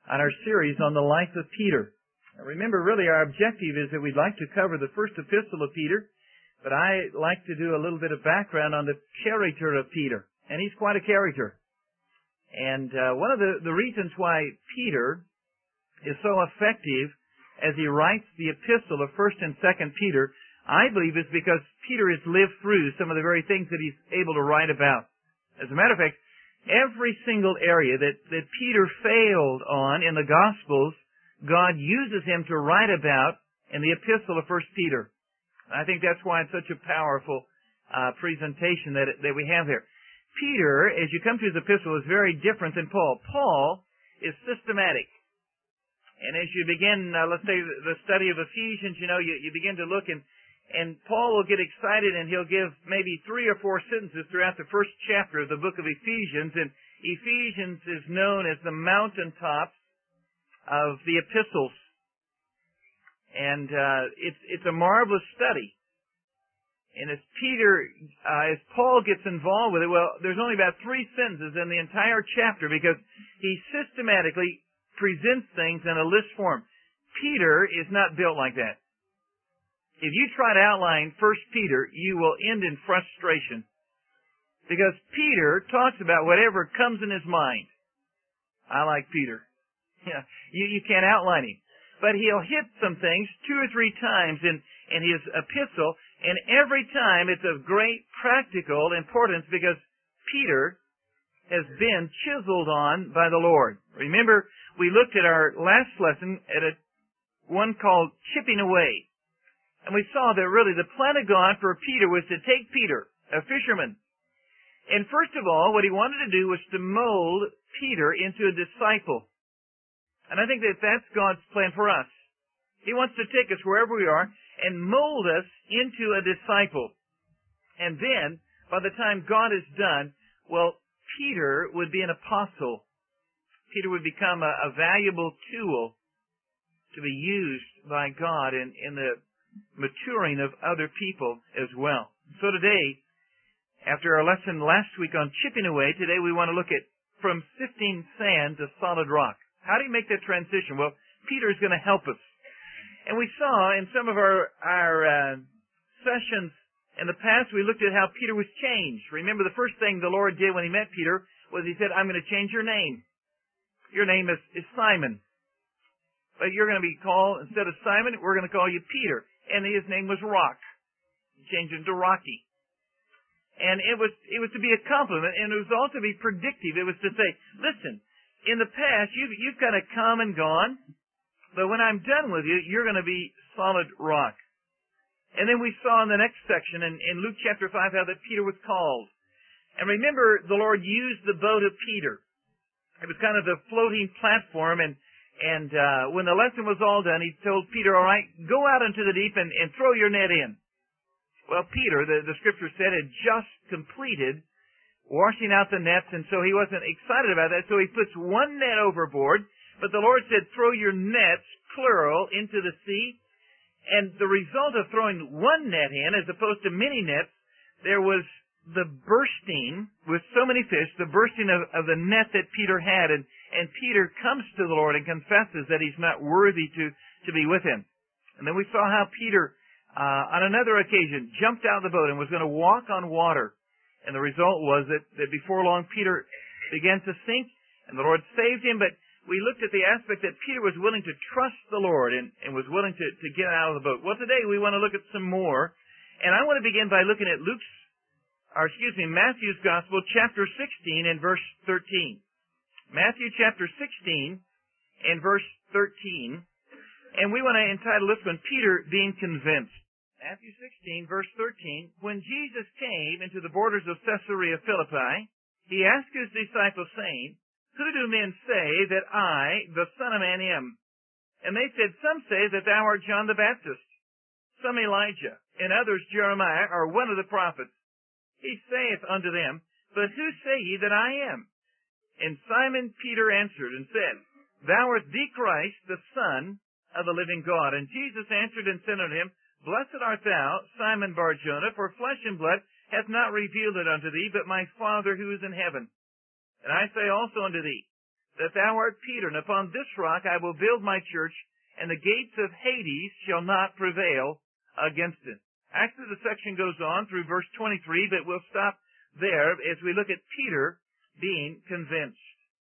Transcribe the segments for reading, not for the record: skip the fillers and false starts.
on our series on the life of Peter. Now remember, really our objective is that we'd like to cover the first epistle of Peter, but I like to do a little bit of background on the character of Peter. And he's quite a character. And one of the reasons why Peter is so effective as he writes the epistle of 1st and 2nd Peter, I believe is because Peter has lived through some of the very things that he's able to write about. As a matter of fact, every single area that Peter failed on in the Gospels, God uses him to write about in the epistle of 1 Peter. I think that's why it's such a powerful presentation that we have there. Peter, as you come to his epistle, is very different than Paul. Paul is systematic. And as you begin, let's say, the study of Ephesians, you begin to look and Paul will get excited and he'll give maybe 3 or 4 sentences throughout the first chapter of the book of Ephesians. And Ephesians is known as the mountaintop of the epistles. And it's a marvelous study. And as Paul gets involved with it, well, there's only about 3 sentences in the entire chapter because he systematically presents things in a list form. Peter is not built like that. If you try to outline 1 Peter, you will end in frustration. Because Peter talks about whatever comes in his mind. I like Peter. Yeah, you can't outline him. But he'll hit some things 2 or 3 times in his epistle, and every time it's of great practical importance because Peter has been chiseled on by the Lord. Remember, we looked at our last lesson at one called Chipping Away. And we saw that really the plan of God for Peter was to take Peter, a fisherman. And first of all, what he wanted to do was to mold Peter into a disciple. And I think that that's God's plan for us. He wants to take us wherever we are and mold us into a disciple. And then, by the time God is done, well, Peter would be an apostle. Peter would become a valuable tool to be used by God in the maturing of other people as well. So today, after our lesson last week on chipping away, today we want to look at from sifting sand to solid rock. How do you make that transition? Well, Peter is going to help us. And we saw in some of our sessions in the past, we looked at how Peter was changed. Remember, the first thing the Lord did when he met Peter was he said, I'm going to change your name. Your name is Simon. But you're going to be called, instead of Simon, we're going to call you Peter. And his name was Rock. He changed him to Rocky. And it was to be a compliment, and it was also to be predictive. It was to say, listen, in the past, you've kind of come and gone, but when I'm done with you, you're going to be solid rock. And then we saw in the next section, in Luke chapter 5, how that Peter was called. And remember, the Lord used the boat of Peter. It was kind of the floating platform, and when the lesson was all done, he told Peter, all right, go out into the deep and throw your net in. Well, Peter, the scripture said, had just completed washing out the nets, and so he wasn't excited about that, so he puts one net overboard, but the Lord said, throw your nets, plural, into the sea. And the result of throwing one net in, as opposed to many nets, there was the bursting, with so many fish, the bursting of the net that Peter had. And Peter comes to the Lord and confesses that he's not worthy to be with him. And then we saw how Peter, on another occasion, jumped out of the boat and was going to walk on water. And the result was that before long, Peter began to sink, and the Lord saved him. But we looked at the aspect that Peter was willing to trust the Lord and was willing to get out of the boat. Well, today we want to look at some more. And I want to begin by looking at Matthew's Gospel, chapter 16 and verse 13. Matthew chapter 16 and verse 13. And we want to entitle this one, Peter Being Convinced. Matthew 16, verse 13. When Jesus came into the borders of Caesarea Philippi, he asked his disciples, saying, who do men say that I, the Son of Man, am? And they said, some say that thou art John the Baptist, some Elijah, and others Jeremiah, or one of the prophets. He saith unto them, but who say ye that I am? And Simon Peter answered and said, thou art the Christ, the Son of the living God. And Jesus answered and said unto him, blessed art thou, Simon Bar-Jonah, for flesh and blood hath not revealed it unto thee, but my Father who is in heaven. And I say also unto thee, that thou art Peter, and upon this rock I will build my church, and the gates of Hades shall not prevail against it. Actually, the section goes on through verse 23, but we'll stop there as we look at Peter being convinced.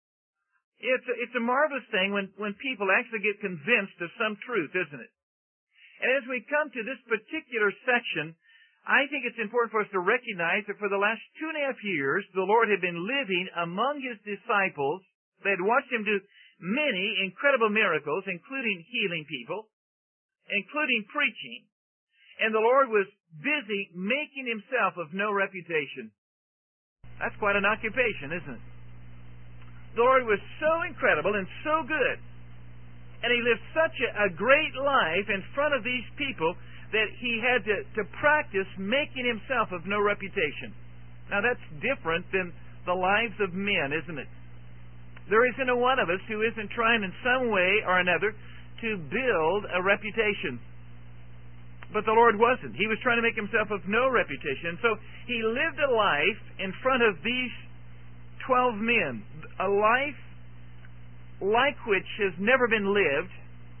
It's a marvelous thing when people actually get convinced of some truth, isn't it? And as we come to this particular section, I think it's important for us to recognize that for the last 2.5 years, the Lord had been living among His disciples. They had watched Him do many incredible miracles, including healing people, including preaching. And the Lord was busy making Himself of no reputation. That's quite an occupation, isn't it? The Lord was so incredible and so good. And He lived such a great life in front of these people that He had to practice making Himself of no reputation. Now that's different than the lives of men, isn't it? There isn't a one of us who isn't trying in some way or another to build a reputation. But the Lord wasn't. He was trying to make Himself of no reputation. So He lived a life in front of these 12 men, a life like which has never been lived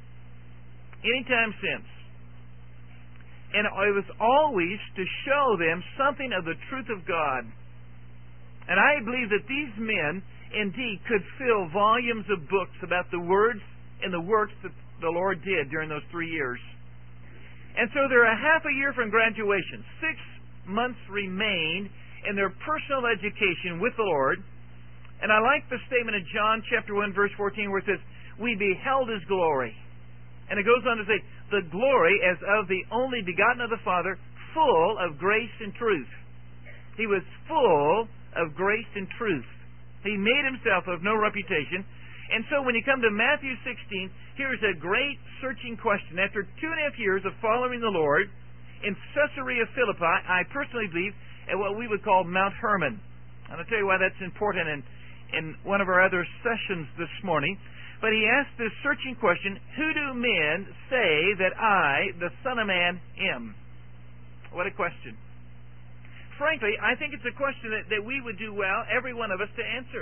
any time since. And it was always to show them something of the truth of God. And I believe that these men indeed could fill volumes of books about the words and the works that the Lord did during those 3 years. And so they're a half a year from graduation. 6 months remained in their personal education with the Lord. And I like the statement in John chapter 1 verse 14 where it says, we beheld His glory. And it goes on to say, the glory as of the only begotten of the Father, full of grace and truth. He was full of grace and truth. He made Himself of no reputation. And so when you come to Matthew 16, here's a great searching question. After 2.5 years of following the Lord, in Caesarea Philippi, I personally believe at what we would call Mount Hermon. And I'll tell you why that's important in one of our other sessions this morning. But he asked this searching question, who do men say that I, the Son of Man, am? What a question. Frankly, I think it's a question that we would do well, every one of us, to answer.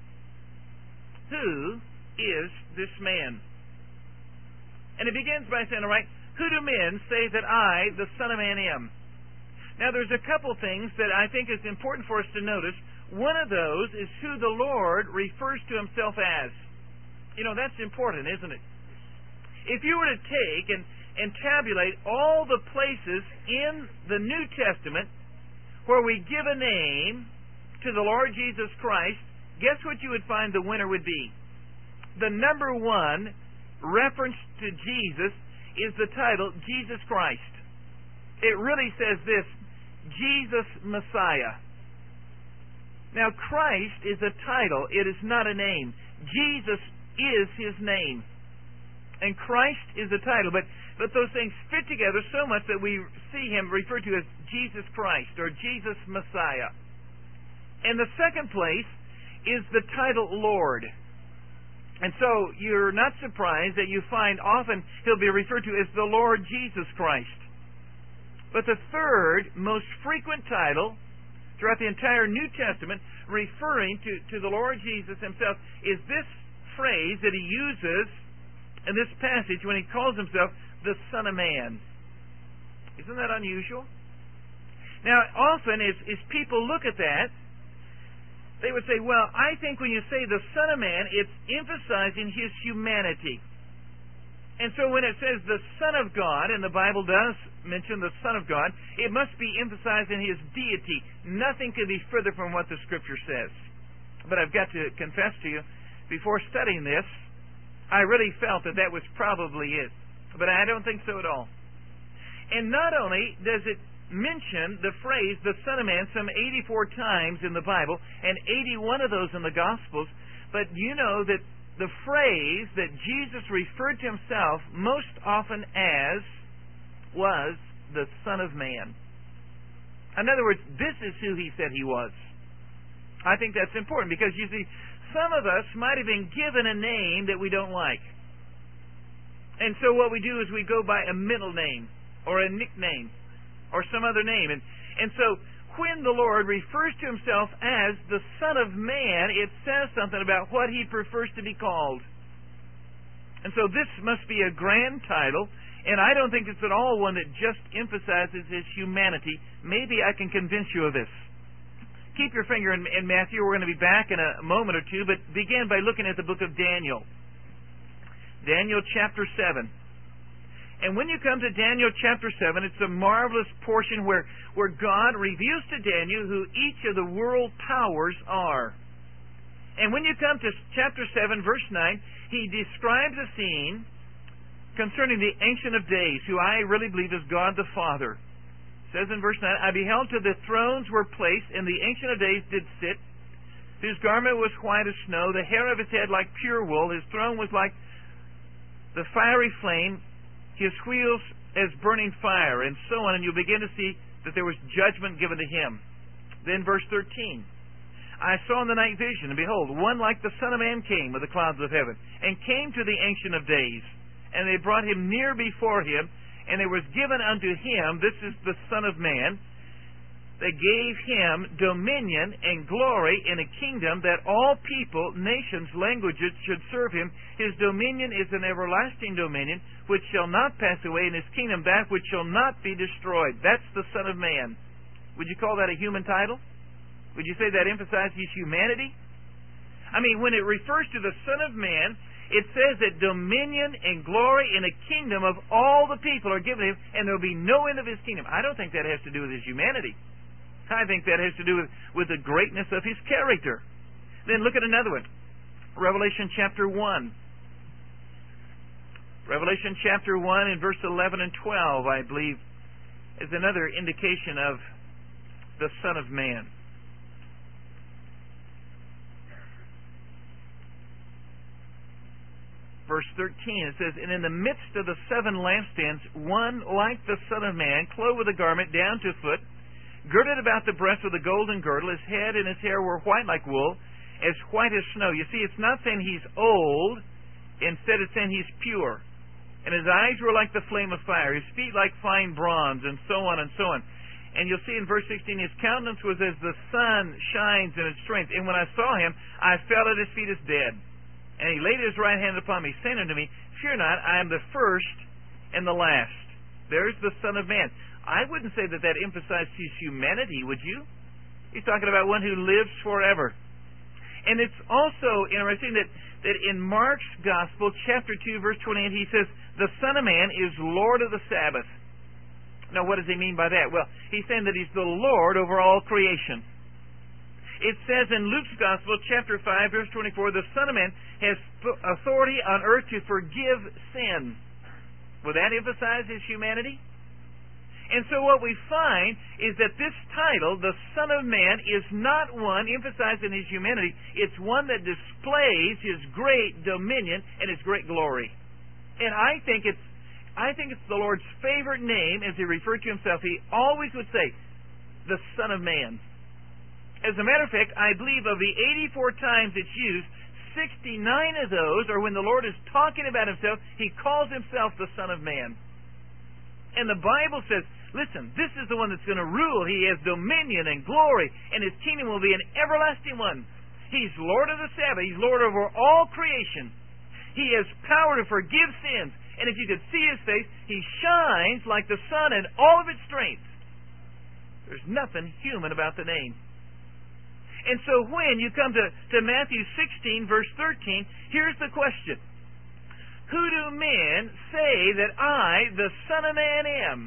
Who is this man? And it begins by saying, all right, who do men say that I, the Son of Man, am? Now, there's a couple things that I think is important for us to notice. One of those is who the Lord refers to Himself as. You know, that's important, isn't it? If you were to take and tabulate all the places in the New Testament where we give a name to the Lord Jesus Christ, guess what you would find the winner would be? The number one reference to Jesus is the title, Jesus Christ. It really says this, Jesus Messiah. Now, Christ is a title. It is not a name. Jesus is His name. And Christ is a title. But those things fit together so much that we see Him referred to as Jesus Christ or Jesus Messiah. And the second place is the title Lord. And so you're not surprised that you find often He'll be referred to as the Lord Jesus Christ. But the third most frequent title throughout the entire New Testament referring to the Lord Jesus Himself is this phrase that He uses in this passage when He calls Himself the Son of Man. Isn't that unusual? Now, often as people look at that, they would say, well, I think when you say the Son of Man, it's emphasizing His humanity. And so when it says the Son of God, and the Bible does mention the Son of God, it must be emphasizing His deity. Nothing could be further from what the Scripture says. But I've got to confess to you, before studying this, I really felt that was probably it. But I don't think so at all. And not only does it mention the phrase, the Son of Man, some 84 times in the Bible, and 81 of those in the Gospels, but you know that the phrase that Jesus referred to Himself most often as was the Son of Man. In other words, this is who He said He was. I think that's important because you see, some of us might have been given a name that we don't like. And so what we do is we go by a middle name or a nickname or some other name. And so when the Lord refers to himself as the Son of Man, it says something about what he prefers to be called. And so this must be a grand title, and I don't think it's at all one that just emphasizes his humanity. Maybe I can convince you of this. Keep your finger in Matthew. We're going to be back in a moment or two, but begin by looking at the book of Daniel. Daniel chapter 7. And when you come to Daniel chapter 7, it's a marvelous portion where God reveals to Daniel who each of the world powers are. And when you come to chapter 7, verse 9, he describes a scene concerning the Ancient of Days, who I really believe is God the Father. It says in verse 9, I beheld till the thrones were placed, and the Ancient of Days did sit, whose garment was white as snow, the hair of his head like pure wool, his throne was like the fiery flame, his wheels as burning fire, and so on. And you'll begin to see that there was judgment given to him. Then verse 13, I saw in the night vision, and behold, one like the Son of Man came with the clouds of heaven, and came to the Ancient of Days. And they brought him near before him, and there was given unto him, this is the Son of Man, they gave him dominion and glory in a kingdom that all people, nations, languages should serve him. His dominion is an everlasting dominion, which shall not pass away, and his kingdom that which shall not be destroyed. That's the Son of Man. Would you call that a human title? Would you say that emphasizes his humanity? I mean, when it refers to the Son of Man, it says that dominion and glory in a kingdom of all the people are given him, and there will be no end of his kingdom. I don't think that has to do with his humanity. I think that has to do with the greatness of his character. Then look at another one. Revelation chapter 1. Revelation chapter 1 in verse 11 and 12, I believe, is another indication of the Son of Man. Verse 13, it says, And in the midst of the 7 lampstands, one like the Son of Man, clothed with a garment down to foot, girded about the breast with a golden girdle. His head and his hair were white like wool, as white as snow. You see, it's not saying he's old. Instead, it's saying he's pure. And his eyes were like the flame of fire, his feet like fine bronze, and so on and so on. And you'll see in verse 16, his countenance was as the sun shines in its strength. And when I saw him, I fell at his feet as dead. And he laid his right hand upon me, saying unto me, Fear not, I am the first and the last. There's the Son of Man. I wouldn't say that emphasized his humanity, would you? He's talking about one who lives forever. And it's also interesting that in Mark's Gospel, chapter 2, verse 28, he says, The Son of Man is Lord of the Sabbath. Now, what does he mean by that? Well, he's saying that he's the Lord over all creation. It says in Luke's Gospel, chapter 5, verse 24, the Son of Man has authority on earth to forgive sin. Would that emphasize his humanity? And so what we find is that this title, the Son of Man, is not one emphasizing his humanity. It's one that displays his great dominion and his great glory. And I think it's the Lord's favorite name as he referred to himself. He always would say, the Son of Man. As a matter of fact, I believe of the 84 times it's used, 69 of those are when the Lord is talking about himself, he calls himself the Son of Man. And the Bible says, listen, this is the one that's going to rule. He has dominion and glory, and his kingdom will be an everlasting one. He's Lord of the Sabbath. He's Lord over all creation. He has power to forgive sins. And if you could see his face, he shines like the sun in all of its strength. There's nothing human about the name. And so when you come to Matthew 16, verse 13, here's the question. Who do men say that I, the Son of Man, am?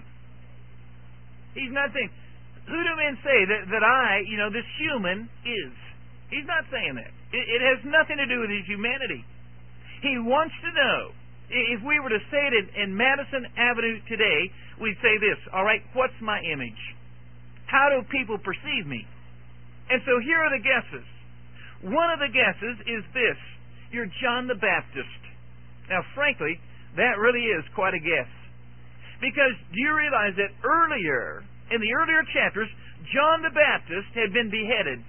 He's not saying, who do men say that I, this human, is? He's not saying that. It has nothing to do with his humanity. He wants to know. If we were to say it in Madison Avenue today, we'd say this, all right, what's my image? How do people perceive me? And so here are the guesses. One of the guesses is this. You're John the Baptist. Now, frankly, that really is quite a guess. Because do you realize that in the earlier chapters, John the Baptist had been beheaded.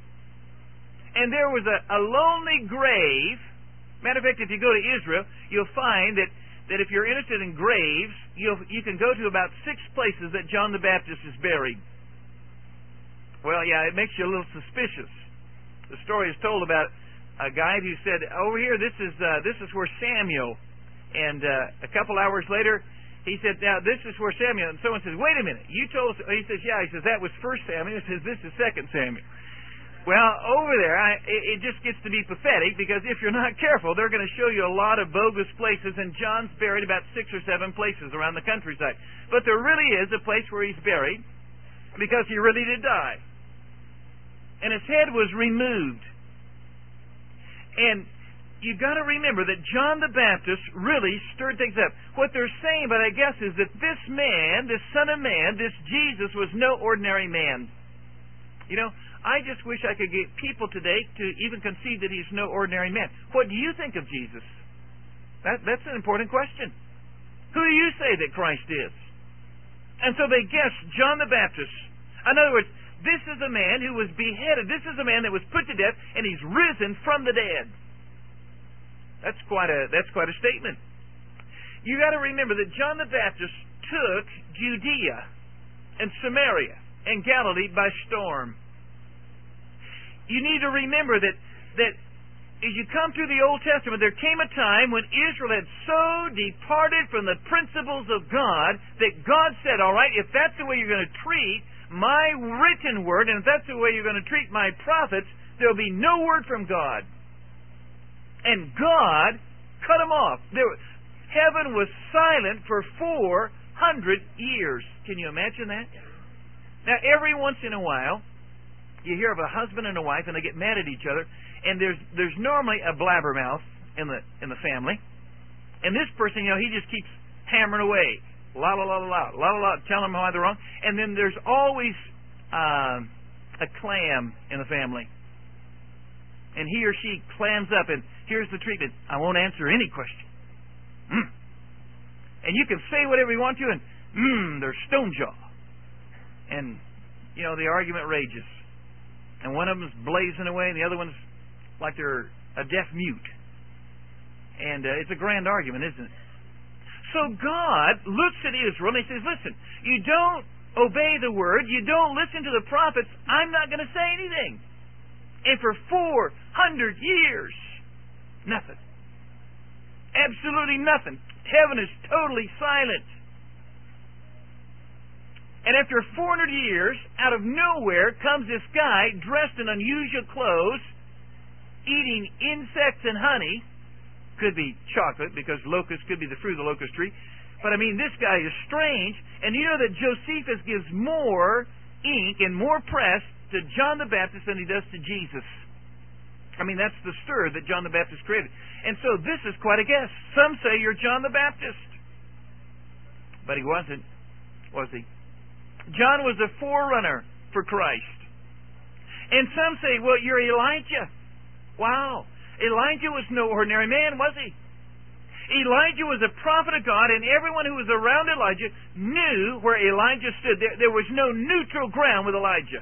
And there was a lonely grave. Matter of fact, if you go to Israel, you'll find that if you're interested in graves, you can go to about 6 places that John the Baptist is buried. Well, yeah, it makes you a little suspicious. The story is told about a guy who said, over here, this is where Samuel. And a couple hours later, he said, now, this is where Samuel. And someone says, wait a minute. You told us. He says, yeah. He says, that was 1 Samuel. He says, this is 2 Samuel. Well, over there, it just gets to be pathetic, because if you're not careful, they're going to show you a lot of bogus places, and John's buried about 6 or 7 places around the countryside. But there really is a place where he's buried, because he really did die. And his head was removed. And you've got to remember that John the Baptist really stirred things up. What they're saying, but I guess, is that this man, this Son of Man, this Jesus, was no ordinary man. You know, I just wish I could get people today to even conceive that he's no ordinary man. What do you think of Jesus? That's an important question. Who do you say that Christ is? And so they guessed John the Baptist. In other words, this is a man who was beheaded. This is a man that was put to death, and he's risen from the dead. That's quite a statement. You got to remember that John the Baptist took Judea and Samaria and Galilee by storm. You need to remember that as you come through the Old Testament, there came a time when Israel had so departed from the principles of God that God said, all right, if that's the way you're going to treat my written word, and if that's the way you're going to treat my prophets, there'll be no word from God. And God cut them off. Heaven was silent for 400 years. Can you imagine that? Now, every once in a while, you hear of a husband and a wife, and they get mad at each other, and there's normally a blabbermouth in the family, and this person, you know, he just keeps hammering away, la la la la la la la, telling them why they're wrong, and then there's always a clam in the family, and he or she clams up, and here's the treatment: I won't answer any question. And you can say whatever you want to, and they're stone jaw, and you know the argument rages. And one of them's blazing away, and the other one's like they're a deaf mute. And it's a grand argument, isn't it? So God looks at Israel, and He says, listen, you don't obey the Word, you don't listen to the prophets, I'm not going to say anything. And for 400 years, nothing. Absolutely nothing. Heaven is totally silent. And after 400 years, out of nowhere comes this guy dressed in unusual clothes, eating insects and honey. Could be chocolate, because locust could be the fruit of the locust tree. But I mean, this guy is strange. And you know that Josephus gives more ink and more press to John the Baptist than he does to Jesus. I mean, that's the stir that John the Baptist created. And so this is quite a guess. Some say you're John the Baptist. But he wasn't, was he? John was a forerunner for Christ. And some say, well, you're Elijah. Wow. Elijah was no ordinary man, was he? Elijah was a prophet of God, and everyone who was around Elijah knew where Elijah stood. There was no neutral ground with Elijah.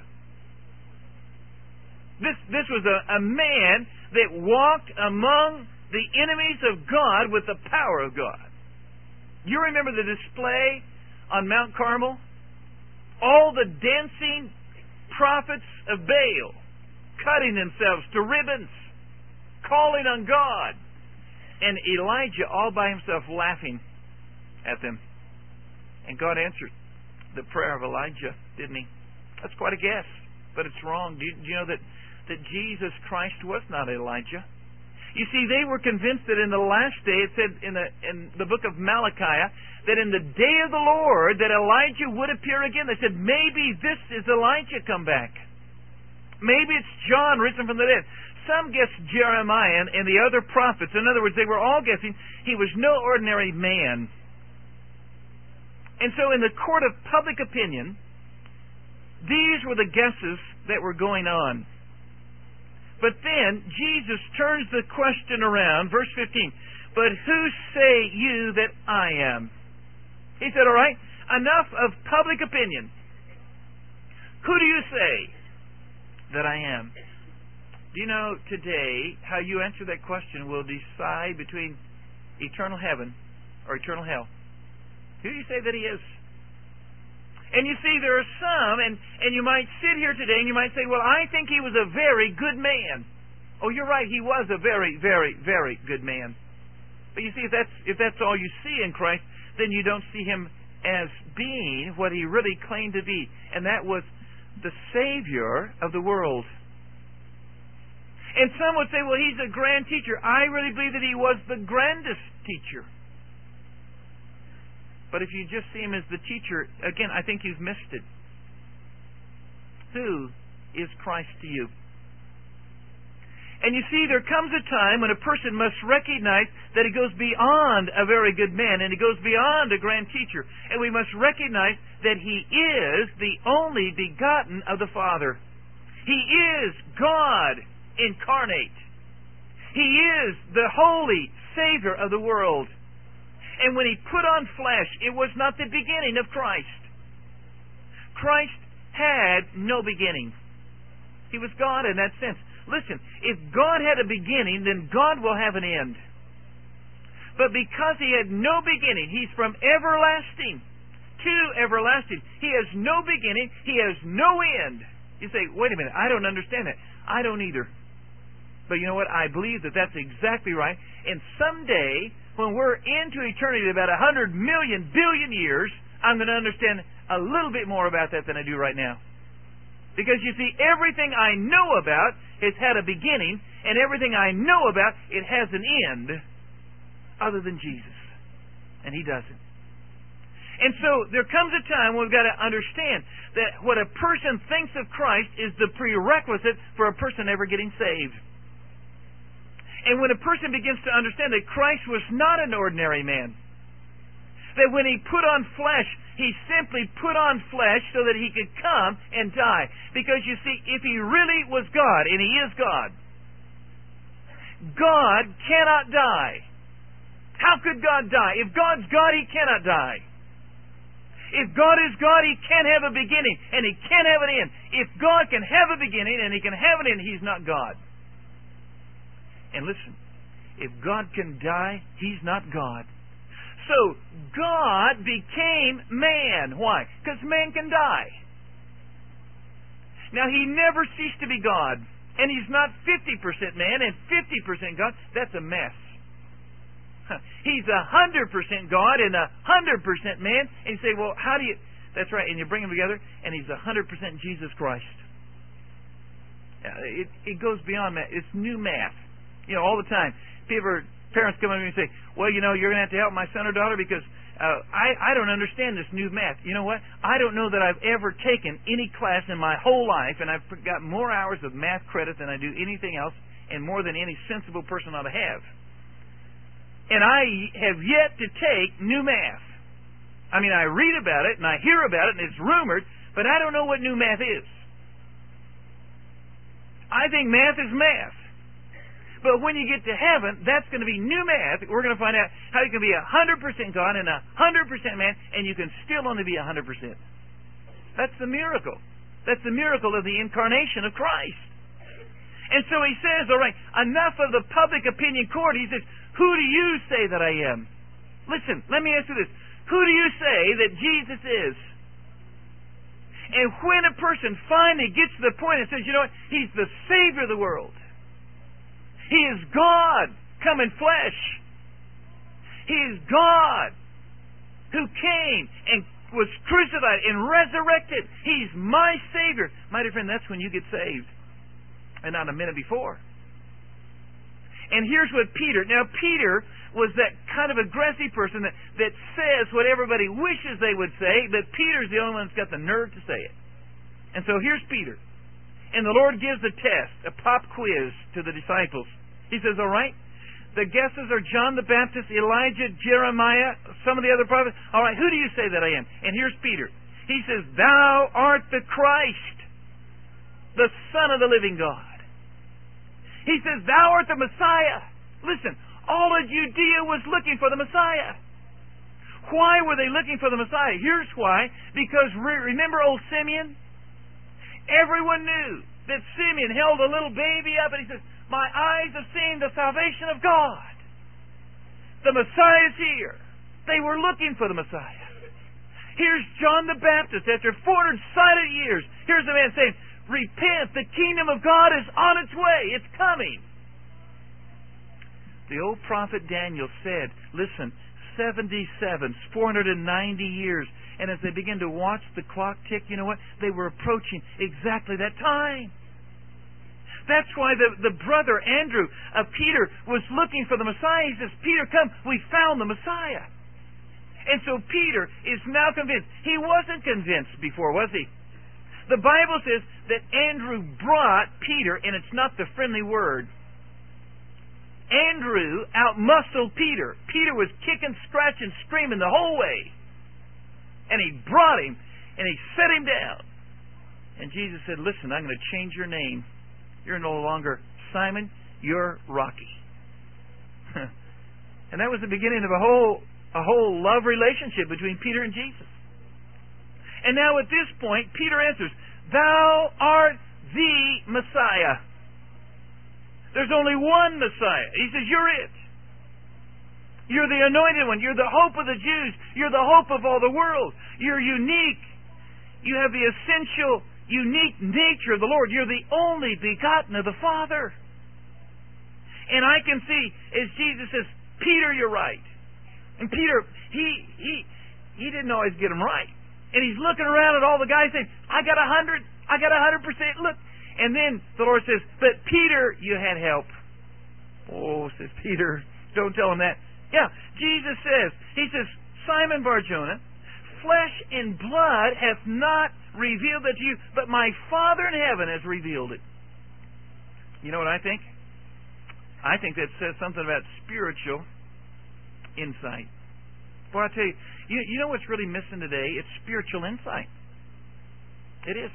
This was a man that walked among the enemies of God with the power of God. You remember the display on Mount Carmel? All the dancing prophets of Baal, cutting themselves to ribbons, calling on God. And Elijah all by himself laughing at them. And God answered the prayer of Elijah, didn't He? That's quite a guess, but it's wrong. Do you know that Jesus Christ was not Elijah? You see, they were convinced that in the last day, it said in the book of Malachi, that in the day of the Lord, that Elijah would appear again. They said, maybe this is Elijah come back. Maybe it's John risen from the dead. Some guessed Jeremiah and the other prophets. In other words, they were all guessing he was no ordinary man. And so in the court of public opinion, these were the guesses that were going on. But then Jesus turns the question around, verse 15. But who say you that I am? He said, all right, enough of public opinion. Who do you say that I am? Do you know today how you answer that question will decide between eternal heaven or eternal hell? Who do you say that He is? And you see, there are some, and you might sit here today and you might say, well, I think he was a very good man. Oh, you're right, he was a very, very, very good man. But you see, if that's all you see in Christ, then you don't see him as being what he really claimed to be. And that was the Savior of the world. And some would say, well, he's a grand teacher. I really believe that he was the grandest teacher. But if you just see him as the teacher, again, I think you've missed it. Who is Christ to you? And you see, there comes a time when a person must recognize that he goes beyond a very good man, and he goes beyond a grand teacher. And we must recognize that he is the only begotten of the Father. He is God incarnate. He is the holy Savior of the world. And when he put on flesh, it was not the beginning of Christ. Christ had no beginning. He was God in that sense. Listen, if God had a beginning, then God will have an end. But because he had no beginning, he's from everlasting to everlasting. He has no beginning. He has no end. You say, wait a minute, I don't understand that. I don't either. But you know what? I believe that that's exactly right. And someday, when we're into eternity, about 100 million billion years, I'm going to understand a little bit more about that than I do right now. Because you see, everything I know about has had a beginning, and everything I know about, it has an end, other than Jesus. And he doesn't. And so, there comes a time when we've got to understand that what a person thinks of Christ is the prerequisite for a person ever getting saved. And when a person begins to understand that Christ was not an ordinary man, that when he put on flesh, he simply put on flesh so that he could come and die. Because you see, if he really was God, and he is God, God cannot die. How could God die? If God's God, he cannot die. If God is God, he can't have a beginning, and he can't have an end. If God can have a beginning and he can have an end, he's not God. And listen, if God can die, he's not God. So, God became man. Why? Because man can die. Now, he never ceased to be God. And he's not 50% man and 50% God. That's a mess. He's 100% God and 100% man. And you say, well, how do you... That's right, and you bring them together, and he's 100% Jesus Christ. It goes beyond that. It's new math. You know, all the time, parents come up to me and say, well, you know, you're going to have to help my son or daughter because I don't understand this new math. You know what? I don't know that I've ever taken any class in my whole life, and I've got more hours of math credit than I do anything else, and more than any sensible person ought to have. And I have yet to take new math. I mean, I read about it, and I hear about it, and it's rumored, but I don't know what new math is. I think math is math. But when you get to heaven, that's going to be new math. We're going to find out how you can be 100% God and 100% man, and you can still only be 100%. That's the miracle. That's the miracle of the incarnation of Christ. And so he says, all right, enough of the public opinion court. He says, who do you say that I am? Listen, let me ask you this. Who do you say that Jesus is? And when a person finally gets to the point and says, you know what, he's the Savior of the world. He is God come in flesh. He is God who came and was crucified and resurrected. He's my Savior. My dear friend, that's when you get saved. And not a minute before. And here's what Peter... Now, Peter was that kind of aggressive person that says what everybody wishes they would say, but Peter's the only one that's got the nerve to say it. And so here's Peter. And the Lord gives a test, a pop quiz to the disciples. He says, all right, the guesses are John the Baptist, Elijah, Jeremiah, some of the other prophets. All right, who do you say that I am? And here's Peter. He says, thou art the Christ, the Son of the living God. He says, thou art the Messiah. Listen, all of Judea was looking for the Messiah. Why were they looking for the Messiah? Here's why. Because remember old Simeon? Everyone knew that Simeon held a little baby up and he says, my eyes have seen the salvation of God. The Messiah is here. They were looking for the Messiah. Here's John the Baptist after 400 silent years. Here's a man saying, repent, the kingdom of God is on its way. It's coming. The old prophet Daniel said, listen, 77, 490 years. And as they began to watch the clock tick, you know what? They were approaching exactly that time. That's why the brother Andrew of Peter was looking for the Messiah. He says, Peter, come, we found the Messiah. And so Peter is now convinced. He wasn't convinced before, was he? The Bible says that Andrew brought Peter, and it's not the friendly word. Andrew outmuscled Peter. Peter was kicking, scratching, screaming the whole way. And he brought him, and he set him down. And Jesus said, listen, I'm going to change your name. You're no longer Simon, you're Rocky. And that was the beginning of a whole love relationship between Peter and Jesus. And now at this point, Peter answers, thou art the Messiah. There's only one Messiah. He says, you're it. You're the anointed one. You're the hope of the Jews. You're the hope of all the world. You're unique. You have the essential, unique nature of the Lord. You're the only begotten of the Father. And I can see, as Jesus says, Peter, you're right. And Peter, he didn't always get them right. And he's looking around at all the guys saying, I got 100%. Look. And then the Lord says, but Peter, you had help. Oh, says Peter, don't tell him that. Yeah, Jesus says, he says, Simon Bar-Jonah, flesh and blood hath not revealed that to you, but my Father in heaven has revealed it. You know what I think? I think that says something about spiritual insight. Boy, I tell you, you know what's really missing today? It's spiritual insight. It is.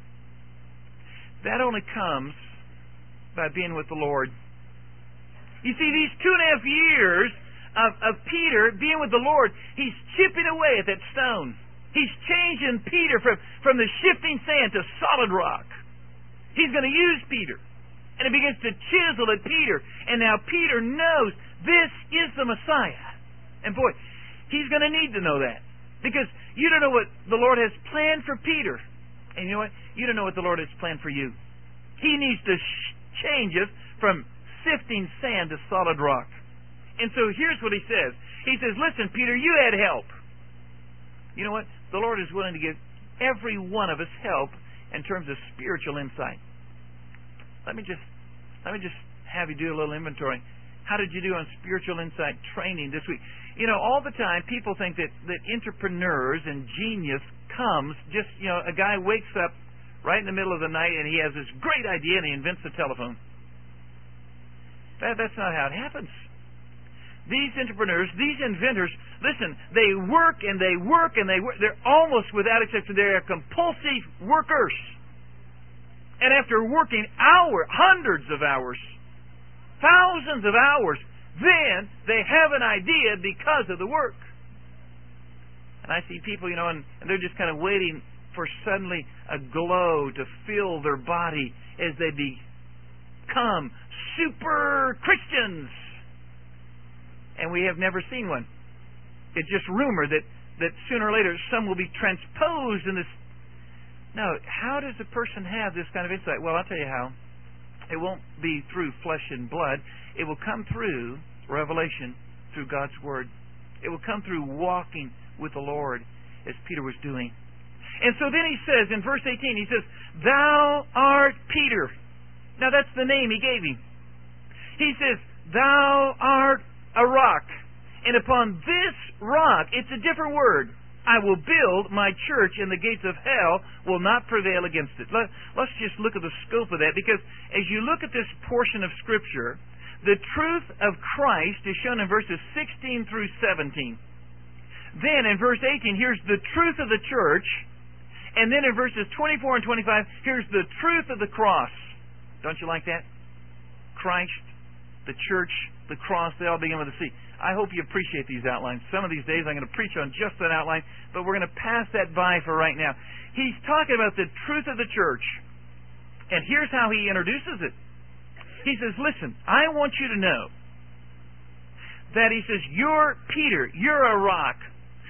That only comes by being with the Lord. You see, these 2.5 years of Peter being with the Lord, he's chipping away at that stone. He's changing Peter from the shifting sand to solid rock. He's going to use Peter. And he begins to chisel at Peter. And now Peter knows this is the Messiah. And boy, he's going to need to know that. Because you don't know what the Lord has planned for Peter. And you know what? You don't know what the Lord has planned for you. He needs to change us from sifting sand to solid rock. And so here's what he says. He says, listen, Peter, you had help. You know what? The Lord is willing to give every one of us help in terms of spiritual insight. Let me just have you do a little inventory. How did you do on spiritual insight training this week? You know, all the time people think that entrepreneurs and genius comes just, you know, a guy wakes up right in the middle of the night and he has this great idea and he invents the telephone. That's not how it happens. These entrepreneurs, these inventors, listen, they work and they work and they work. They're almost without exception, they're compulsive workers. And after working hundreds of hours, thousands of hours, then they have an idea because of the work. And I see people, you know, and they're just kind of waiting for suddenly a glow to fill their body as they become super Christians. And we have never seen one. It's just rumor that sooner or later some will be transposed in this. Now, how does a person have this kind of insight? Well, I'll tell you how. It won't be through flesh and blood. It will come through revelation, through God's Word. It will come through walking with the Lord, as Peter was doing. And so then he says, in verse 18, he says, thou art Peter. Now that's the name he gave him. He says, thou art a rock. And upon this rock, it's a different word, I will build my church, and the gates of hell will not prevail against it. Let's just look at the scope of that, because as you look at this portion of Scripture, the truth of Christ is shown in verses 16 through 17. Then in verse 18, here's the truth of the church. And then in verses 24 and 25, here's the truth of the cross. Don't you like that? Christ, the church, the cross, they all begin with a C. I hope you appreciate these outlines. Some of these days I'm going to preach on just that outline, but we're going to pass that by for right now. He's talking about the truth of the church. And here's how he introduces it. He says, listen, I want you to know that, he says, you're Peter, you're a rock.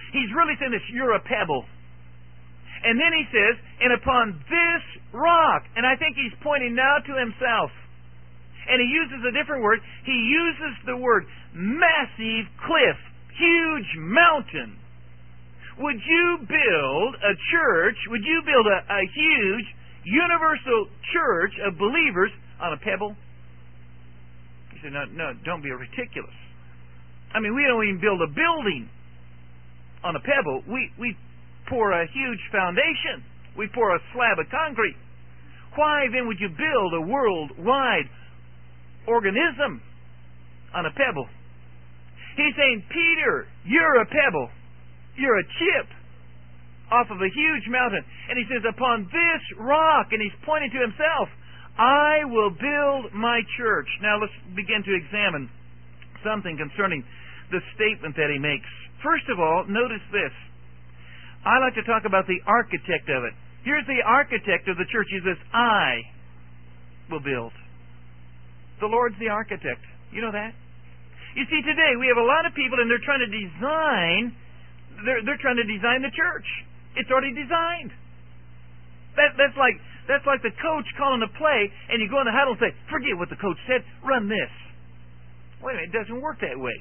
He's really saying this, you're a pebble. And then he says, and upon this rock, and I think he's pointing now to himself. And he uses a different word. He uses the word massive cliff, huge mountain. Would you build a church, would you build a huge universal church of believers on a pebble? He said, no, don't be ridiculous. I mean, we don't even build a building on a pebble. We pour a huge foundation. We pour a slab of concrete. Why then would you build a worldwide organism on a pebble? He's saying, Peter, you're a pebble. You're a chip off of a huge mountain. And he says, upon this rock, and he's pointing to himself, I will build my church. Now let's begin to examine something concerning the statement that he makes. First of all, notice this. I like to talk about the architect of it. Here's the architect of the church. He says, I will build. The Lord's the architect. You know that? You see, today we have a lot of people and they're trying to design, they're trying to design the church. It's already designed. That's like the coach calling a play and you go in the huddle and say, forget what the coach said, run this. Wait a minute, it doesn't work that way.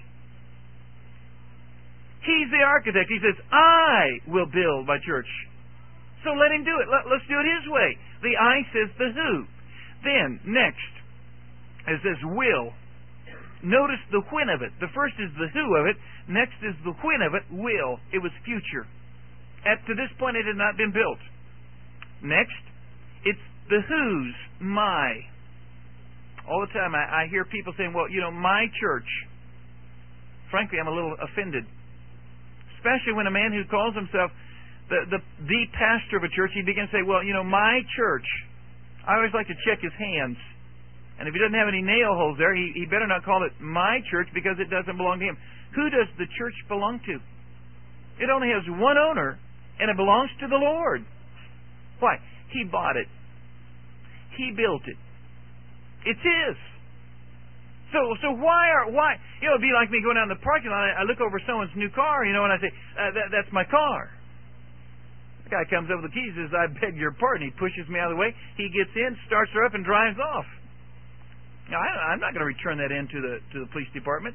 He's the architect. He says, I will build my church. So let him do it. Let's do it his way. The I says the who. Then, next, it says will. Notice the when of it. The first is the who of it. Next is the when of it, will. It was future. To this point, it had not been built. Next, it's the whose, my. All the time I hear people saying, well, my church. Frankly, I'm a little offended. Especially when a man who calls himself the pastor of a church, he begins to say, well, my church. I always like to check his hands. And if he doesn't have any nail holes there, he better not call it my church because it doesn't belong to him. Who does the church belong to? It only has one owner, and it belongs to the Lord. Why? He bought it. He built it. It's his. So why? It'd be like me going down in the parking lot. I look over someone's new car, and I say, "That's my car." The guy comes up with the keys, says, "I beg your pardon." He pushes me out of the way. He gets in, starts her up, and drives off. Now, I'm not going to return that in to the police department.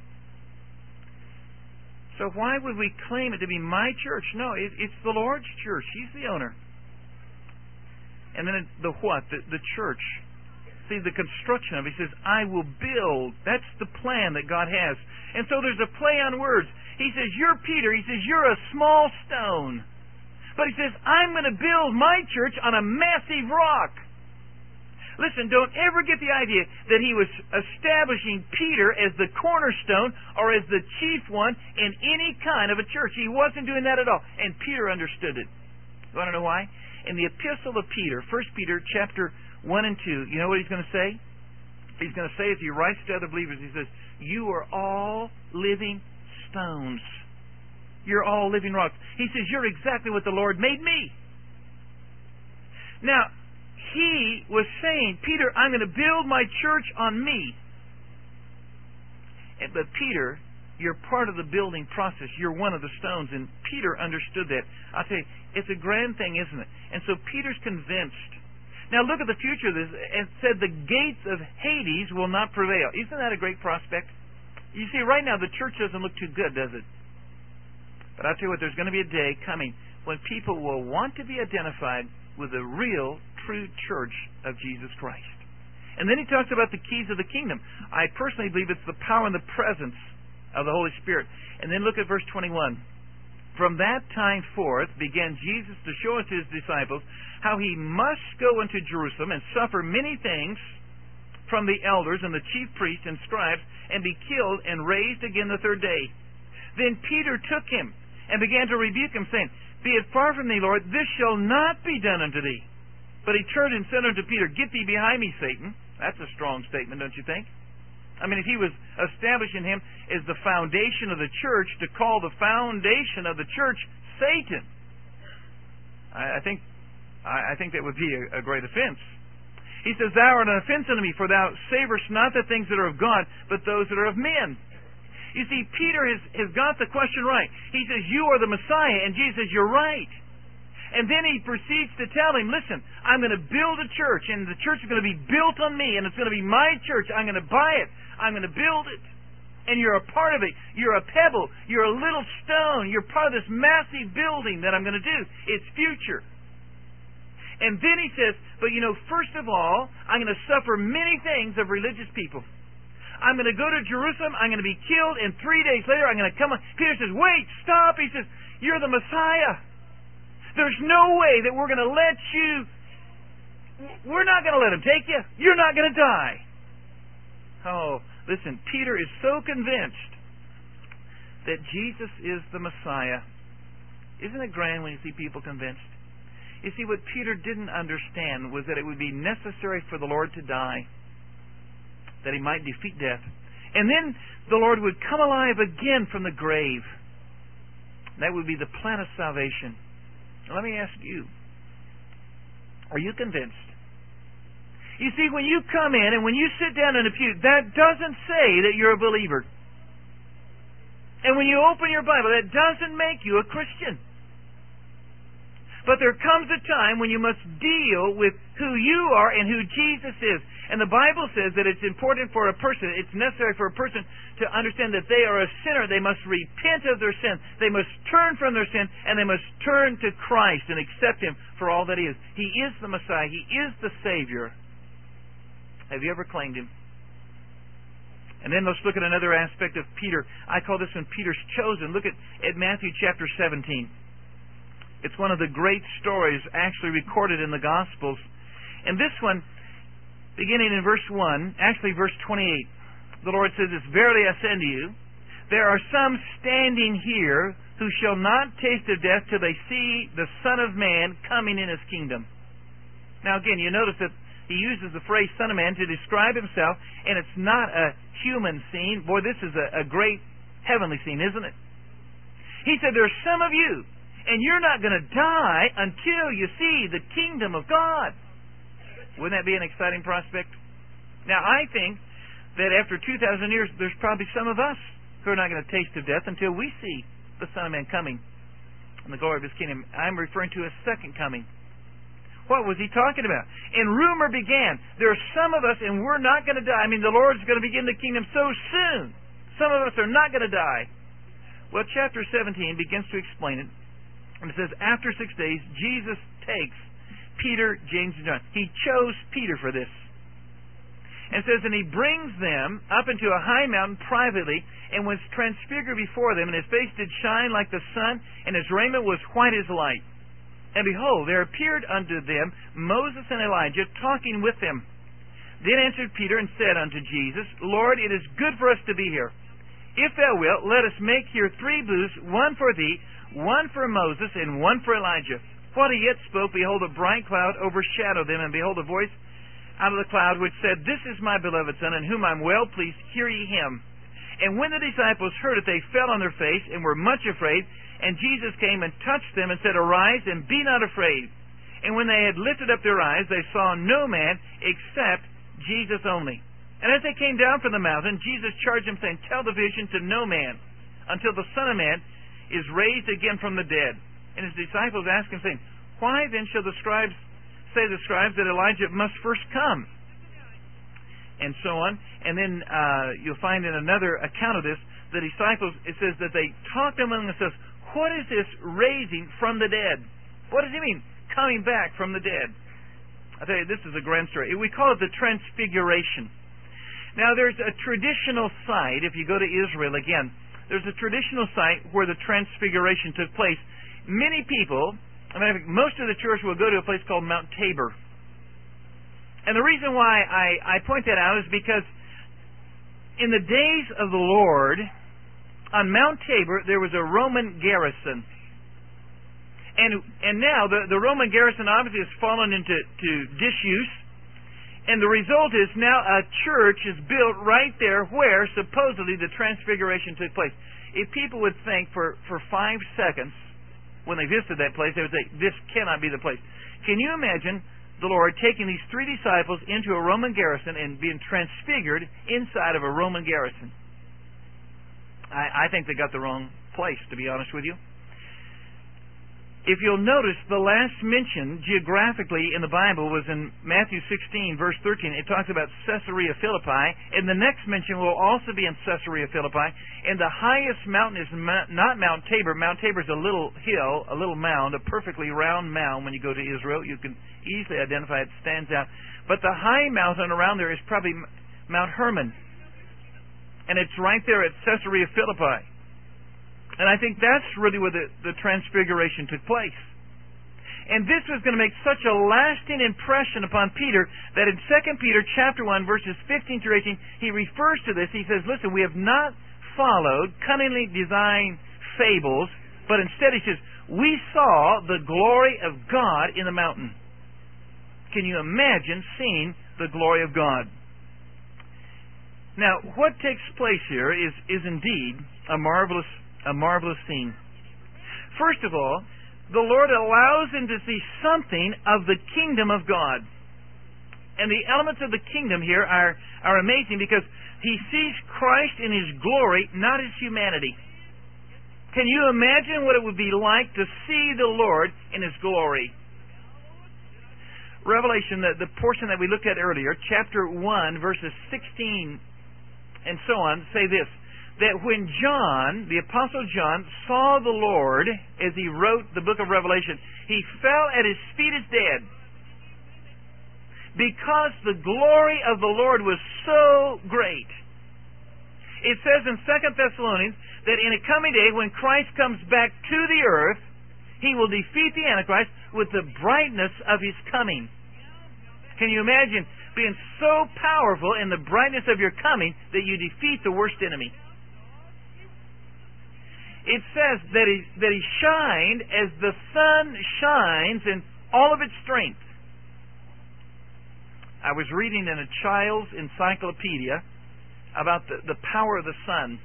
So why would we claim it to be my church? No, it's the Lord's church. He's the owner. And then the what? The church. See, the construction of it. He says, I will build. That's the plan that God has. And so there's a play on words. He says, you're Peter. He says, you're a small stone. But he says, I'm going to build my church on a massive rock. Listen, don't ever get the idea that he was establishing Peter as the cornerstone or as the chief one in any kind of a church. He wasn't doing that at all. And Peter understood it. You want to know why? In the epistle of Peter, 1 Peter chapter 1 and 2, you know what he's going to say? He's going to say, as he writes to other believers, he says, you are all living stones. You're all living rocks. He says, you're exactly what the Lord made me. Now, he was saying, Peter, I'm going to build my church on me. But Peter, you're part of the building process. You're one of the stones. And Peter understood that. I'll tell you, it's a grand thing, isn't it? And so Peter's convinced. Now look at the future of this. It said the gates of Hades will not prevail. Isn't that a great prospect? You see, right now the church doesn't look too good, does it? But I'll tell you what, there's going to be a day coming when people will want to be identified with the real, true church of Jesus Christ. And then he talks about the keys of the kingdom. I personally believe it's the power and the presence of the Holy Spirit. And then look at verse 21. From that time forth began Jesus to show unto his disciples how he must go into Jerusalem and suffer many things from the elders and the chief priests and scribes and be killed and raised again the third day. Then Peter took him and began to rebuke him, saying, Be it far from thee, Lord, this shall not be done unto thee. But he turned and said unto Peter, Get thee behind me, Satan. That's a strong statement, don't you think? I mean, if he was establishing him as the foundation of the church, to call the foundation of the church Satan, I think that would be a great offense. He says, Thou art an offense unto me, for thou savorest not the things that are of God, but those that are of men. You see, Peter has got the question right. He says, you are the Messiah, and Jesus says, you're right. And then he proceeds to tell him, listen, I'm going to build a church, and the church is going to be built on me, and it's going to be my church. I'm going to buy it. I'm going to build it. And you're a part of it. You're a pebble. You're a little stone. You're part of this massive building that I'm going to do. It's future. And then he says, but first of all, I'm going to suffer many things of religious people. I'm going to go to Jerusalem. I'm going to be killed, and 3 days later I'm going to come. Peter says, wait, stop. He says, you're the Messiah. There's no way that we're going to let you, we're not going to let him take you. You're not going to die. Oh, listen, Peter is so convinced that Jesus is the Messiah. Isn't it grand when you see people convinced? You see, what Peter didn't understand was that it would be necessary for the Lord to die, that he might defeat death. And then the Lord would come alive again from the grave. That would be the plan of salvation. Let me ask you, are you convinced? You see, when you come in and when you sit down in a pew, that doesn't say that you're a believer. And when you open your Bible, that doesn't make you a Christian. But there comes a time when you must deal with who you are and who Jesus is. And the Bible says that it's important for a person, it's necessary for a person to understand that they are a sinner. They must repent of their sin. They must turn from their sin, and they must turn to Christ and accept Him for all that He is. He is the Messiah. He is the Savior. Have you ever claimed Him? And then let's look at another aspect of Peter. I call this one Peter's chosen. Look at Matthew chapter 17. It's one of the great stories actually recorded in the Gospels. And this one, beginning in verse 1, actually verse 28, the Lord says, verily I say unto you, there are some standing here who shall not taste of death till they see the Son of Man coming in His kingdom. Now again, you notice that He uses the phrase Son of Man to describe Himself, and it's not a human scene. Boy, this is a great heavenly scene, isn't it? He said, there's some of you, and you're not going to die until you see the kingdom of God. Wouldn't that be an exciting prospect? Now, I think that after 2,000 years, there's probably some of us who are not going to taste of death until we see the Son of Man coming in the glory of His kingdom. I'm referring to His second coming. What was He talking about? And rumor began. There are some of us, and we're not going to die. I mean, the Lord's going to begin the kingdom so soon. Some of us are not going to die. Well, chapter 17 begins to explain it. And it says, after 6 days, Jesus takes Peter, James, and John. He chose Peter for this. And it says, and He brings them up into a high mountain privately, and was transfigured before them, and His face did shine like the sun, and His raiment was white as light. And behold, there appeared unto them Moses and Elijah talking with them. Then answered Peter and said unto Jesus, Lord, it is good for us to be here. If thou wilt, let us make here 3 booths, one for thee, one for Moses, and one for Elijah. While he yet spoke, behold, a bright cloud overshadowed them, and behold, a voice out of the cloud which said, This is my beloved Son, in whom I am well pleased, hear ye Him. And when the disciples heard it, they fell on their face, and were much afraid. And Jesus came and touched them, and said, Arise, and be not afraid. And when they had lifted up their eyes, they saw no man, except Jesus only. And as they came down from the mountain, Jesus charged them, saying, Tell the vision to no man, until the Son of Man is raised again from the dead. And His disciples asked Him, saying, Why then shall the scribes say that Elijah must first come? And so on. And then you'll find in another account of this, the disciples, it says that they talked among themselves, what is this raising from the dead? What does He mean, coming back from the dead? I'll tell you, this is a grand story. We call it the Transfiguration. Now, there's a traditional site, if you go to Israel again, there's a traditional site where the Transfiguration took place. Many people, most of the church will go to a place called Mount Tabor. And the reason why I point that out is because in the days of the Lord, on Mount Tabor, there was a Roman garrison. And now the Roman garrison obviously has fallen into disuse. And the result is now a church is built right there where supposedly the Transfiguration took place. If people would think for 5 seconds when they visited that place, they would say, this cannot be the place. Can you imagine the Lord taking these 3 disciples into a Roman garrison and being transfigured inside of a Roman garrison? I think they got the wrong place, to be honest with you. If you'll notice, the last mention geographically in the Bible was in Matthew 16, verse 13. It talks about Caesarea Philippi, and the next mention will also be in Caesarea Philippi. And the highest mountain is not Mount Tabor. Mount Tabor is a little hill, a little mound, a perfectly round mound. When you go to Israel, you can easily identify it, stands out. But the high mountain around there is probably Mount Hermon, and it's right there at Caesarea Philippi. And I think that's really where the transfiguration took place. And this was going to make such a lasting impression upon Peter that in 2 Peter chapter 1, verses 15 through 18, he refers to this. He says, listen, we have not followed cunningly designed fables, but instead he says, we saw the glory of God in the mountain. Can you imagine seeing the glory of God? Now, what takes place here is indeed a marvelous scene. First of all, the Lord allows him to see something of the kingdom of God. And the elements of the kingdom here are amazing because he sees Christ in his glory, not his humanity. Can you imagine what it would be like to see the Lord in his glory? Revelation, the portion that we looked at earlier, chapter 1, verses 16 and so on, say this, that when John, the Apostle John, saw the Lord as he wrote the book of Revelation, he fell at his feet as dead because the glory of the Lord was so great. It says in 2 Thessalonians that in a coming day when Christ comes back to the earth, he will defeat the Antichrist with the brightness of his coming. Can you imagine being so powerful in the brightness of your coming that you defeat the worst enemy? It says that he shined as the sun shines in all of its strength. I was reading in a child's encyclopedia about the power of the sun.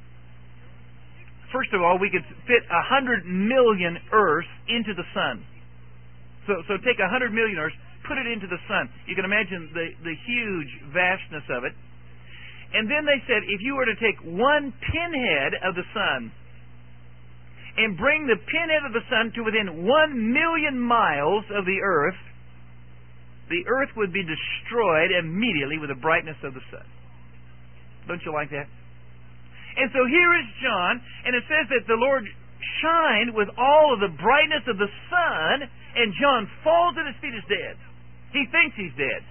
First of all, we could fit 100 million Earths into the sun. So take 100 million Earths, put it into the sun. You can imagine the huge vastness of it. And then they said if you were to take one pinhead of the sun and bring the pinhead of the sun to within 1 million miles of the earth would be destroyed immediately with the brightness of the sun. Don't you like that? And so here is John, and it says that the Lord shined with all of the brightness of the sun, and John falls at his feet as dead. He thinks he's dead.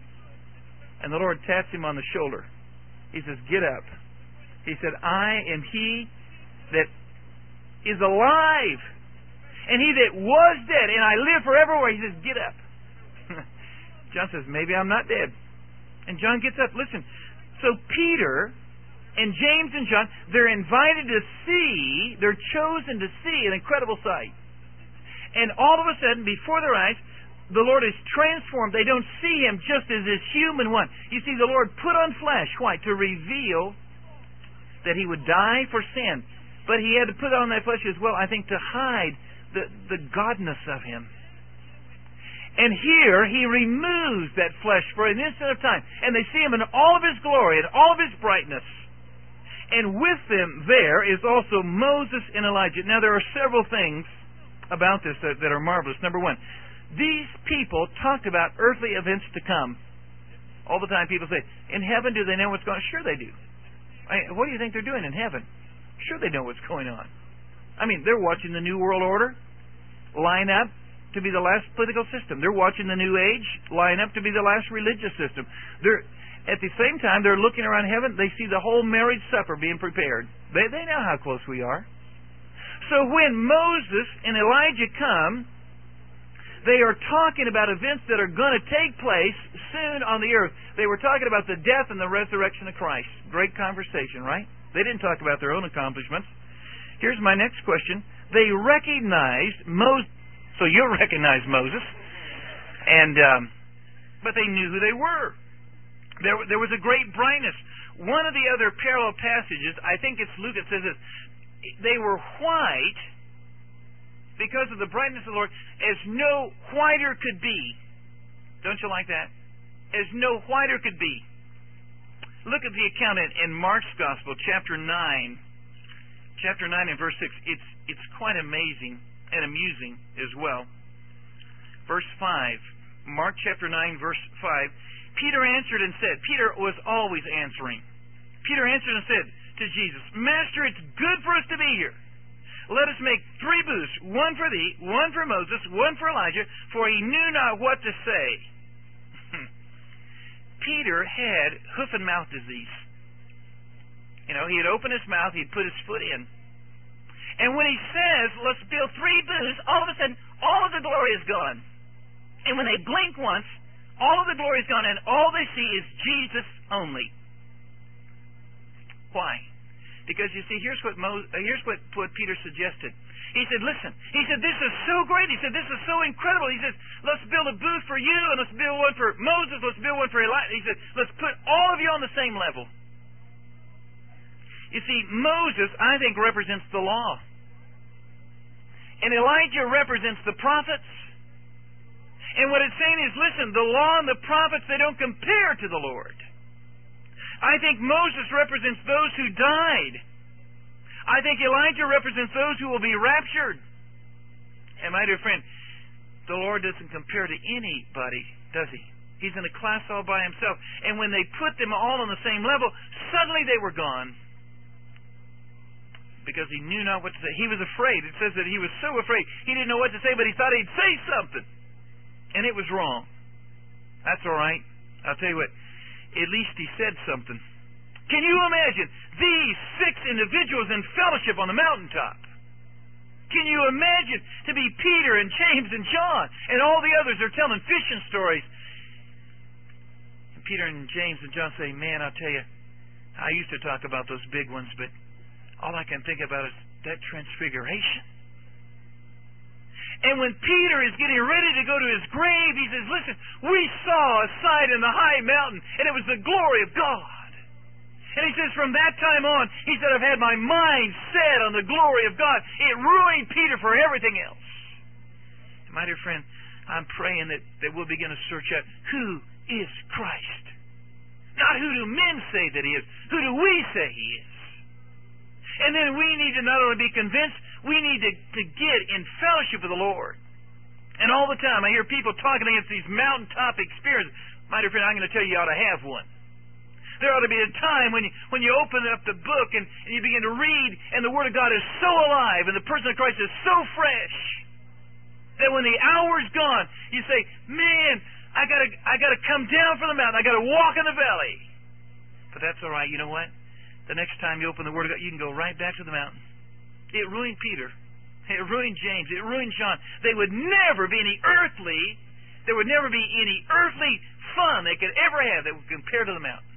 And the Lord taps him on the shoulder. He says, get up. He said, I am he that is alive, and he that was dead, and I live forevermore. He says, get up. John says, maybe I'm not dead. And John gets up. Listen, so Peter and James and John, they're invited to see, they're chosen to see an incredible sight. And all of a sudden, before their eyes, the Lord is transformed. They don't see him just as this human one. You see, the Lord put on flesh. Why? To reveal that he would die for sin. But he had to put on that flesh as well, I think, to hide the godness of him. And here, he removes that flesh for an instant of time. And they see him in all of his glory and all of his brightness. And with them there is also Moses and Elijah. Now, there are several things about this that are marvelous. Number one, these people talk about earthly events to come. All the time people say, in heaven, do they know what's going on? Sure they do. What do you think they're doing in heaven? Sure they know what's going on. I mean, they're watching the New World Order line up to be the last political system. They're watching the New Age line up to be the last religious system. At the same time, they're looking around heaven. They see the whole marriage supper being prepared. They know how close we are. So when Moses and Elijah come, they are talking about events that are going to take place soon on the earth. They were talking about the death and the resurrection of Christ. Great conversation, right? They didn't talk about their own accomplishments. Here's my next question. They recognized Moses. So you'll recognize Moses. But they knew who they were. There was a great brightness. One of the other parallel passages, I think it's Luke, it says this. They were white because of the brightness of the Lord, as no whiter could be. Don't you like that? As no whiter could be. Look at the account in Mark's Gospel, chapter 9. chapter 9 and verse 6, it's quite amazing and amusing as well. Verse 5, Mark chapter 9, verse 5, Peter answered and said, Peter was always answering. Peter answered and said to Jesus, Master, it's good for us to be here. Let us make 3 booths, one for thee, one for Moses, one for Elijah, for he knew not what to say. Peter had hoof and mouth disease. You know, he had opened his mouth, he'd put his foot in. And when he says, let's build 3 booths, all of a sudden, all of the glory is gone. And when they blink once, all of the glory is gone, and all they see is Jesus only. Why? Because you see, here's what Peter suggested. He said, listen, he said, this is so great. He said, this is so incredible. He says, let's build a booth for you, and let's build one for Moses, let's build one for Elijah. He said, let's put all of you on the same level. You see, Moses, I think, represents the law. And Elijah represents the prophets. And what it's saying is, listen, the law and the prophets, they don't compare to the Lord. I think Moses represents those who died. I think Elijah represents those who will be raptured. And my dear friend, the Lord doesn't compare to anybody, does He? He's in a class all by Himself. And when they put them all on the same level, suddenly they were gone. Because He knew not what to say. He was afraid. It says that He was so afraid. He didn't know what to say, but He thought He'd say something. And it was wrong. That's all right. I'll tell you what. At least he said something. Can you imagine these 6 individuals in fellowship on the mountaintop? Can you imagine to be Peter and James and John and all the others are telling fishing stories? And Peter and James and John say, man, I'll tell you, I used to talk about those big ones, but all I can think about is that transfiguration. And when Peter is getting ready to go to his grave, he says, listen, we saw a sight in the high mountain, and it was the glory of God. And he says, from that time on, he said, I've had my mind set on the glory of God. It ruined Peter for everything else. And my dear friend, I'm praying that we'll begin to search out, who is Christ? Not who do men say that He is, who do we say He is? And then we need to not only be convinced, we need to get in fellowship with the Lord. And all the time I hear people talking against these mountaintop experiences. My dear friend, I'm going to tell you, you ought to have one. There ought to be a time when you open up the book and you begin to read, and the Word of God is so alive, and the person of Christ is so fresh, that when the hour's gone, you say, man, I gotta come down from the mountain. I gotta walk in the valley. But that's all right. You know what? The next time you open the Word of God, you can go right back to the mountain. It ruined Peter. It ruined James. It ruined John. There would never be any earthly fun they could ever have that would compare to the mountain.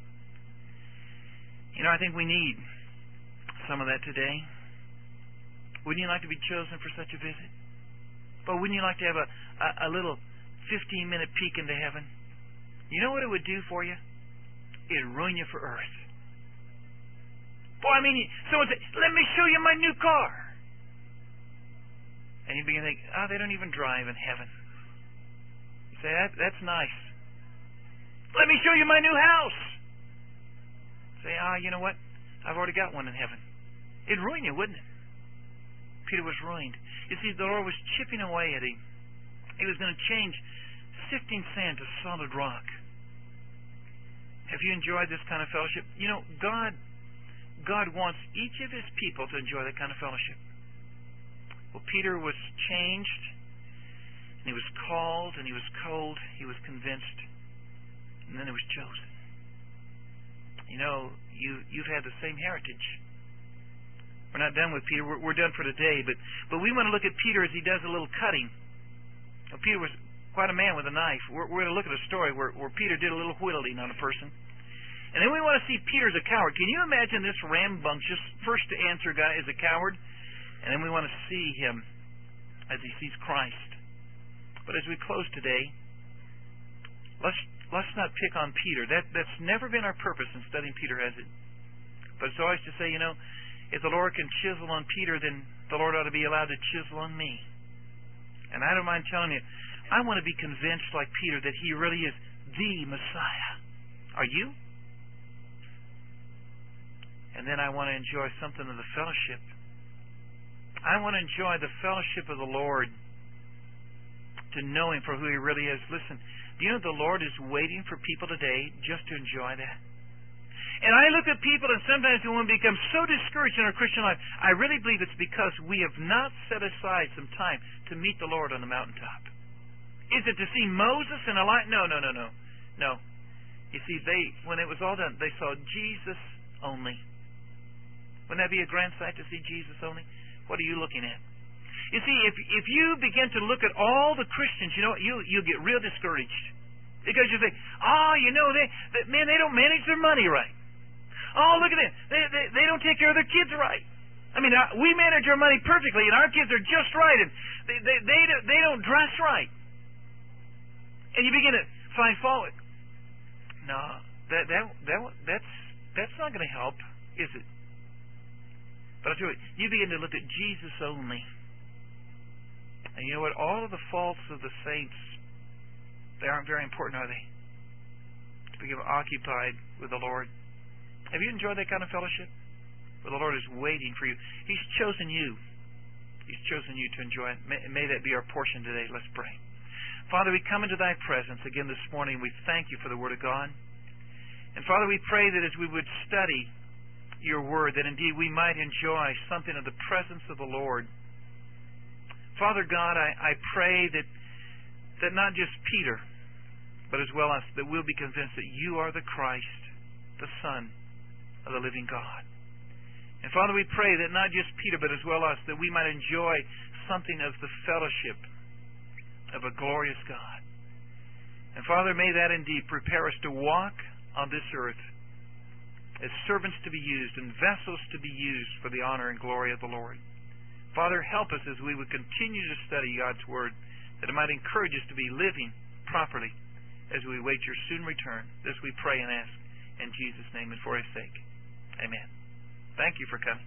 You know, I think we need some of that today. Wouldn't you like to be chosen for such a visit? But wouldn't you like to have a little 15-minute peek into heaven? You know what it would do for you? It'd ruin you for earth. Boy, I mean, someone said, let me show you my new car. And you begin to think, they don't even drive in heaven. You say, that's nice. Let me show you my new house. Say, you know what? I've already got one in heaven. It'd ruin you, wouldn't it? Peter was ruined. You see, the Lord was chipping away at him. He was going to change sifting sand to solid rock. Have you enjoyed this kind of fellowship? You know, God wants each of His people to enjoy that kind of fellowship. Well, Peter was changed, and he was called, and he was cold, he was convinced, and then he was chosen. You know, you've had the same heritage. We're not done with Peter. We're done for today, but we want to look at Peter as he does a little cutting. Now, Peter was quite a man with a knife. We're going to look at a story where Peter did a little whittling on a person. And then we want to see Peter as a coward. Can you imagine this rambunctious, first-to-answer guy as a coward? And then we want to see him as he sees Christ. But as we close today, let's not pick on Peter. That's never been our purpose in studying Peter, has it? But it's always to say, you know, if the Lord can chisel on Peter, then the Lord ought to be allowed to chisel on me. And I don't mind telling you, I want to be convinced like Peter that he really is the Messiah. Are you? And then I want to enjoy something of the fellowship. I want to enjoy the fellowship of the Lord, to know Him for who He really is. Listen, do you know the Lord is waiting for people today just to enjoy that? And I look at people, and sometimes when we become so discouraged in our Christian life, I really believe it's because we have not set aside some time to meet the Lord on the mountaintop. Is it to see Moses in a light? No. You see, when it was all done, they saw Jesus only. Wouldn't that be a grand sight to see Jesus only? What are you looking at? You see, if you begin to look at all the Christians, you know, you get real discouraged. Because you think, they don't manage their money right. Oh, look at them. They don't take care of their kids right. I mean, we manage our money perfectly, and our kids are just right, and they don't dress right. And you begin to find fault. No, that's not going to help, is it? But I'll tell you what, you begin to look at Jesus only. And you know what? All of the faults of the saints, they aren't very important, are they? To become occupied with the Lord. Have you enjoyed that kind of fellowship? Where the Lord is waiting for you. He's chosen you. He's chosen you to enjoy it. May that be our portion today. Let's pray. Father, we come into Thy presence again this morning. We thank You for the Word of God. And Father, we pray that as we would study Your Word, that indeed we might enjoy something of the presence of the Lord. Father God, I pray that not just Peter, but as well us, that we'll be convinced that You are the Christ, the Son of the living God. And Father, we pray that not just Peter, but as well us, that we might enjoy something of the fellowship of a glorious God. And Father, may that indeed prepare us to walk on this earth as servants to be used and vessels to be used for the honor and glory of the Lord. Father, help us as we would continue to study God's Word, that it might encourage us to be living properly as we wait Your soon return. This we pray and ask in Jesus' name and for His sake. Amen. Thank you for coming.